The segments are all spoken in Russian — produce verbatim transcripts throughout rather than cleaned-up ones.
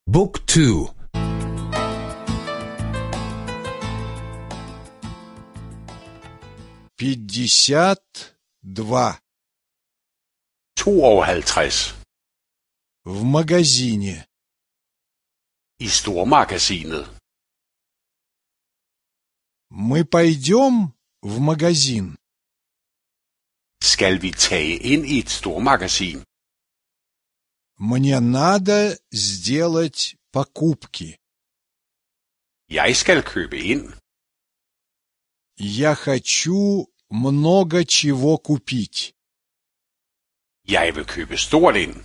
บุ๊กทู пятьдесят два tooghalvtreds в магазине. i stormagasinet. Мы пойдем в магазин. Skal vi tage ind i et stormagasin? Мне надо сделать покупки. Jeg skal købe ind. Я хочу много чего купить. Jeg vil købe stort ind.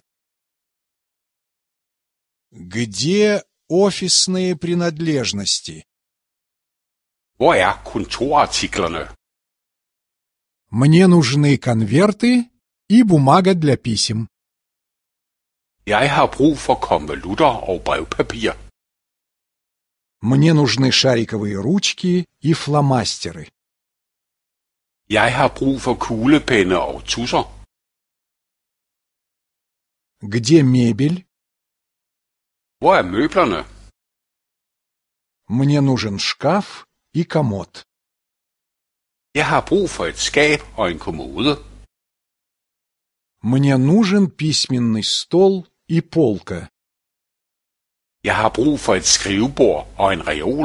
Где офисные принадлежности? Hvor er kontorartiklerne? Мне нужны конверты и бумага для писем. Jeg har brug for konvolutter og brevpapir. Мне нужны шариковые ручки и фломастеры. Jeg har brug for kuglepenne og tusser. Где мебель? Hvor er møblerne? Мне нужен шкаф и комод. Jeg har brug for et skab og en kommode. Мне нужен письменный стол и полка. Jeg har brug for et skrivebord og en reol.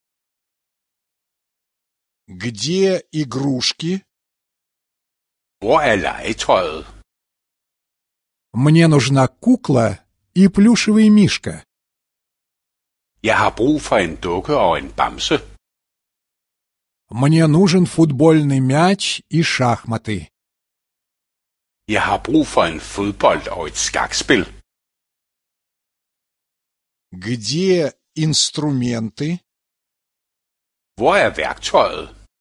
Где игрушки? Hvor er legetøjet? Мне нужна кукла и плюшевый мишка. Jeg har brug for en dukke og en bamse. Мне нужен футбольный мяч и шахматы. Jeg har brug for en fodbold og et skakspil. Где инструменты? Hvor er værktøjet?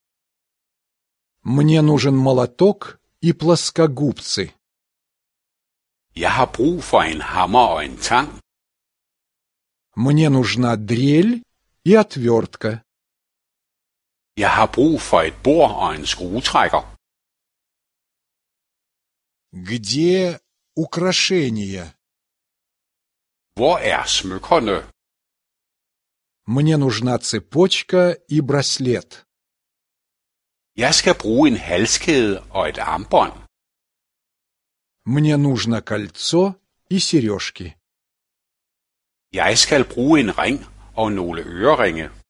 Мне нужен молоток и плоскогубцы. Jeg har brug for en hammer og en tang. Мне нужна дрель и отвертка. Jeg har brug for et bord og en skruetrækker. Где украшения? Hvor er smykkerne? Мне нужна цепочка и браслет. Jeg skal bruge en halskæde og et armbånd. Мне нужно кольцо и сережки. Jeg skal bruge en ring og nogle øreringe.